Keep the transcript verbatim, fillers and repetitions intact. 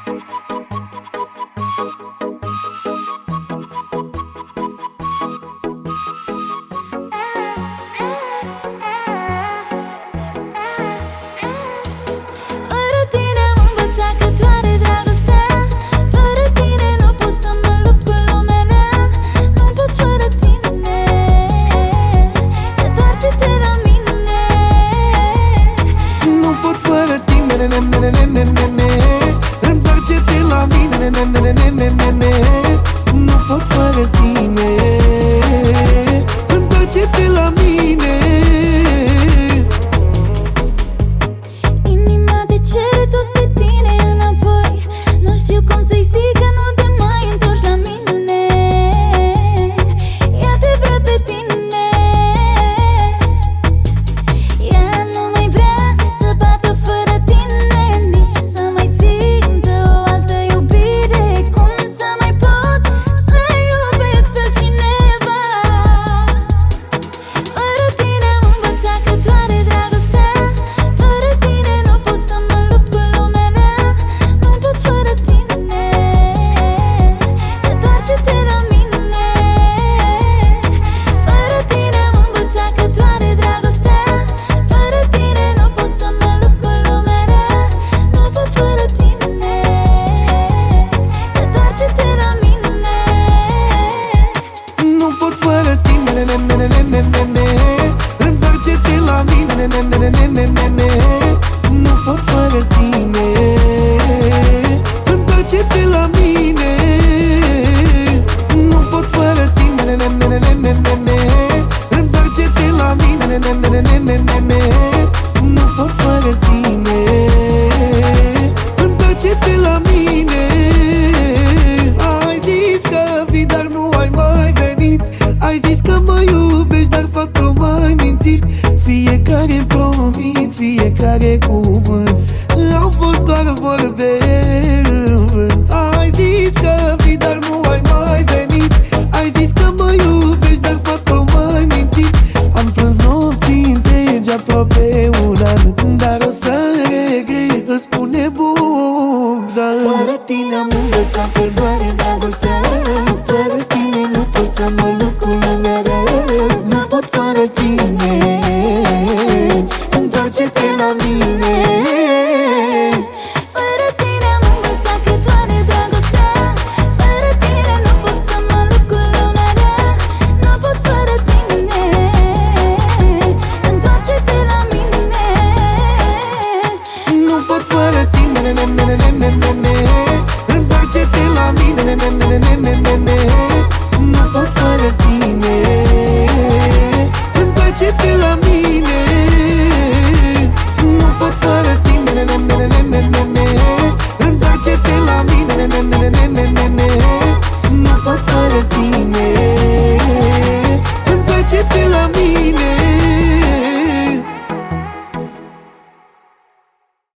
Întoarce-te la mine, nu pot fără tine. Întoarce-te la mine. Inima te cere tot pe tine înapoi. Nu știu cum să-i zic că nu te mai întorci la mine. Ea te vrea pe tine. Ea nu mai vrea să bată fără tine, nici să mai simtă o altă iubire. Cum să mai pot să iubesc pe cineva? Fără tine am învățat că doare dragostea. Fără tine nu pot să mă lupt cu lumea rea. Nu pot fără tine. Întoarce-te la mine. Fără tine am învățat că doare dragostea. Fără tine nu pot să mă lupt cu lumea rea. Nu pot fără tine. Întoarce-te la mine. Nu pot fără tine. Întoarce-te la mine. Nu pot fără tine. Întoarce-te la mine. Nu pot fără tine. Întoarce-te la mine. Nu pot fără tine. Întoarce-te la mine. Ai zis că vii, dar nu ai mai venit. Ai zis că mă iubești, dar faptul m-ai mințit. Fiecare promit, fiecare cuvânt au fost doar vorbe în vânt. Ai zis că vii, dar nu ai mai venit. Ai zis că mă iubești, dar faptul m-ai mințit. Am plâns nopți întregi, aproape un an, dar o să regret, să spune Bogdan. Fără tine am învățat că doare dragostea. Fără tine nu pot să mă lupt cu lumea rea. Nu pot fără tine. Întoarce-te la mine. Fără tine am învățat că doare dragostea. Fără tine nu pot să mă lupt cu lumea rea. Nu pot fără tine. Întoarce-te la mine. Nu pot fără tine. Întoarce-te la mine. Nu pot fără tine. Întoarce-te la mine. Nu pot fără tine.